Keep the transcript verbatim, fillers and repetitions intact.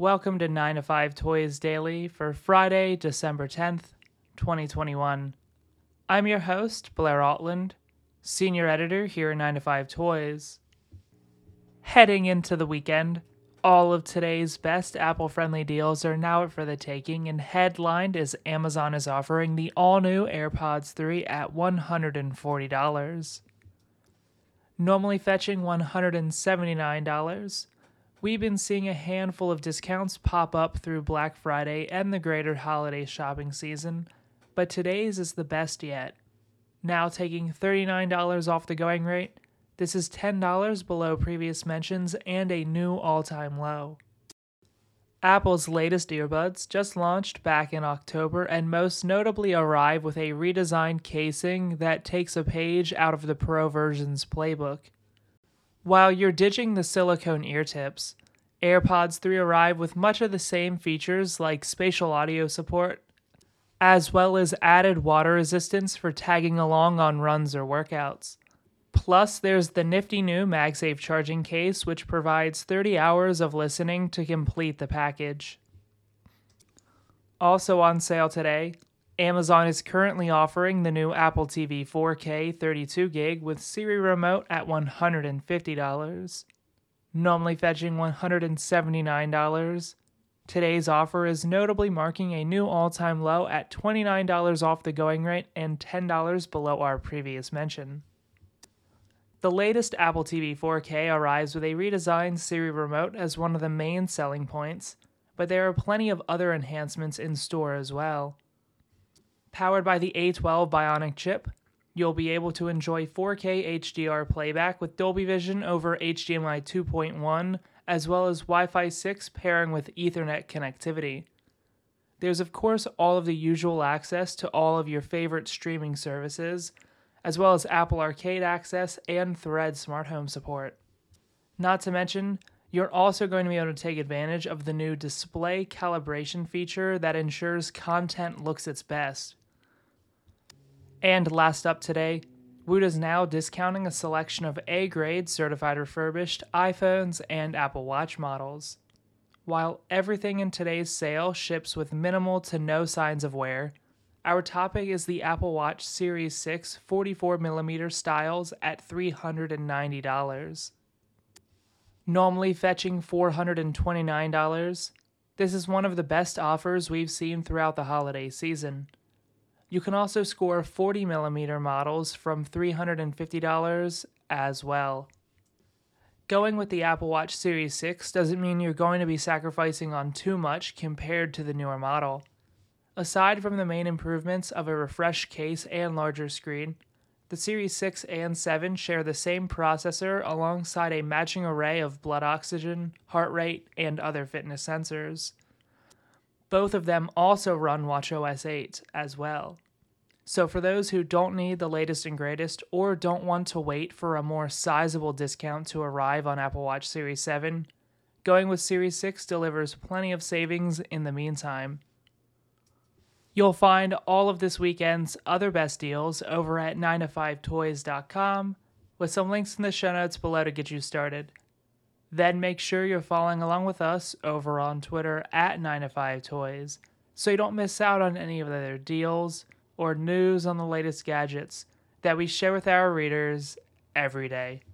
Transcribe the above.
Welcome to nine to five Toys Daily for Friday, December tenth, twenty twenty-one. I'm your host, Blair Altland, Senior Editor here at nine to five Toys. Heading into the weekend, all of today's best Apple-friendly deals are now up for the taking, and headlined as Amazon is offering the all-new AirPods three at one hundred forty dollars. Normally fetching one hundred seventy-nine dollars, we've been seeing a handful of discounts pop up through Black Friday and the greater holiday shopping season, but today's is the best yet. Now taking thirty-nine dollars off the going rate, this is ten dollars below previous mentions and a new all-time low. Apple's latest earbuds just launched back in October and most notably arrive with a redesigned casing that takes a page out of the Pro version's playbook. While you're ditching the silicone ear tips, AirPods three arrive with much of the same features like spatial audio support, as well as added water resistance for tagging along on runs or workouts. Plus, there's the nifty new MagSafe charging case, which provides thirty hours of listening to complete the package. Also on sale today, Amazon is currently offering the new Apple T V four K thirty-two gig with Siri Remote at one hundred fifty dollars. Normally fetching one hundred seventy-nine dollars, today's offer is notably marking a new all-time low at twenty-nine dollars off the going rate and ten dollars below our previous mention. The latest Apple T V four K arrives with a redesigned Siri Remote as one of the main selling points, but there are plenty of other enhancements in store as well. Powered by the A twelve Bionic chip, you'll be able to enjoy four K H D R playback with Dolby Vision over H D M I two point one, as well as Wi-Fi six pairing with Ethernet connectivity. There's of course all of the usual access to all of your favorite streaming services, as well as Apple Arcade access and Thread smart home support. Not to mention, you're also going to be able to take advantage of the new display calibration feature that ensures content looks its best. And last up today, Woot is now discounting a selection of A-grade certified refurbished iPhones and Apple Watch models. While everything in today's sale ships with minimal to no signs of wear, our topic is the Apple Watch Series six forty-four millimeter styles at three hundred ninety dollars. Normally fetching four hundred twenty-nine dollars, this is one of the best offers we've seen throughout the holiday season. You can also score forty millimeter models from three hundred fifty dollars as well. Going with the Apple Watch Series six doesn't mean you're going to be sacrificing on too much compared to the newer model. Aside from the main improvements of a refreshed case and larger screen, the Series six and seven share the same processor alongside a matching array of blood oxygen, heart rate, and other fitness sensors. Both of them also run watchOS eight as well. So for those who don't need the latest and greatest or don't want to wait for a more sizable discount to arrive on Apple Watch Series seven, going with Series six delivers plenty of savings in the meantime. You'll find all of this weekend's other best deals over at nine to five toys dot com with some links in the show notes below to get you started. Then make sure you're following along with us over on Twitter at nine to five toys so you don't miss out on any of the other deals or news on the latest gadgets that we share with our readers every day.